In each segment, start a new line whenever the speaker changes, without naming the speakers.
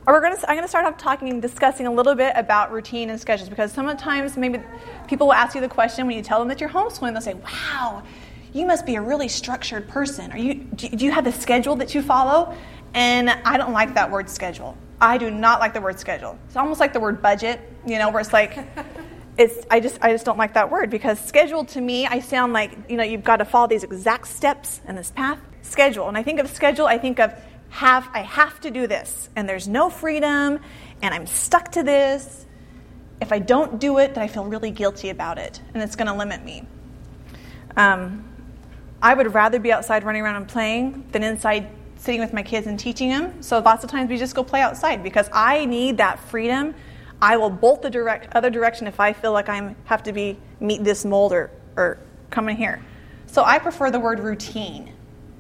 I'm going to start off discussing a little bit about routine and schedules, because sometimes maybe people will ask you the question when you tell them that you're homeschooling. They'll say, "Wow, you must be a really structured person. Do you have a schedule that you follow?" And I don't like that word schedule. I do not like the word schedule. It's almost like the word budget, where it's like, I just don't like that word, because schedule to me, I sound like, you've got to follow these exact steps in this path. Schedule. When I think of schedule, I think of I have to do this, and there's no freedom, and I'm stuck to this. If I don't do it, then I feel really guilty about it, and it's going to limit me. I would rather be outside running around and playing than inside sitting with my kids and teaching them. So lots of times we just go play outside, because I need that freedom. I will bolt the other direction if I feel like I have to meet this mold or come in here. So I prefer the word routine.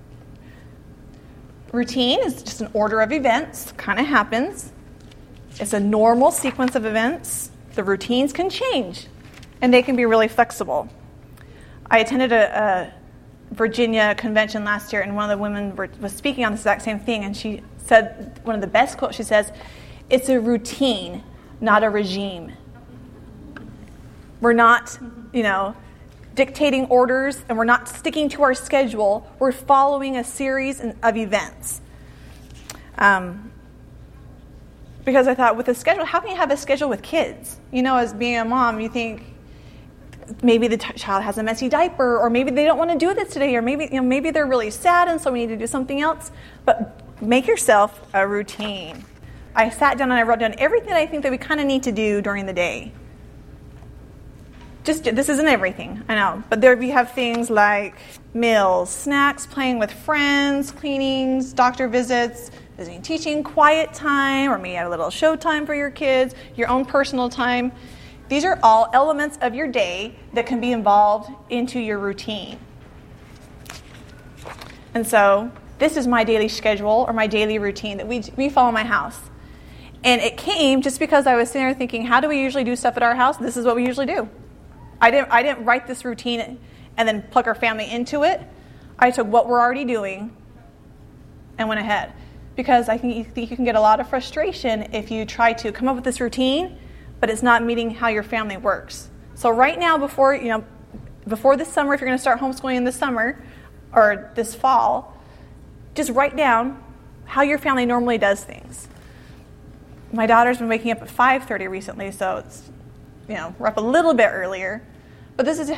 Routine is just an order of events, kind of happens. It's a normal sequence of events. The routines can change, and they can be really flexible. I attended a Virginia convention last year, and one of the women was speaking on the exact same thing, and she said, one of the best quotes, she says, "It's a routine, not a regime." We're not, dictating orders, and we're not sticking to our schedule. We're following a series of events. Because I thought, with a schedule, how can you have a schedule with kids? As being a mom, you think maybe the child has a messy diaper, or maybe they don't want to do this today, or maybe they're really sad, and so we need to do something else. But make yourself a routine. I sat down and I wrote down everything I think that we kind of need to do during the day. This isn't everything, I know. But there we have things like meals, snacks, playing with friends, cleanings, doctor visits, visiting, teaching, quiet time, or maybe a little show time for your kids, your own personal time. These are all elements of your day that can be involved into your routine. And so this is my daily schedule, or my daily routine that we follow in my house. And it came just because I was sitting there thinking, how do we usually do stuff at our house? This is what we usually do. I didn't write this routine and then plug our family into it. I took what we're already doing and went ahead. Because I think you can get a lot of frustration if you try to come up with this routine, but it's not meeting how your family works. So right now, before this summer, if you're going to start homeschooling this summer or this fall, just write down how your family normally does things. My daughter's been waking up at 5:30 recently, so it's we're up a little bit earlier. But this is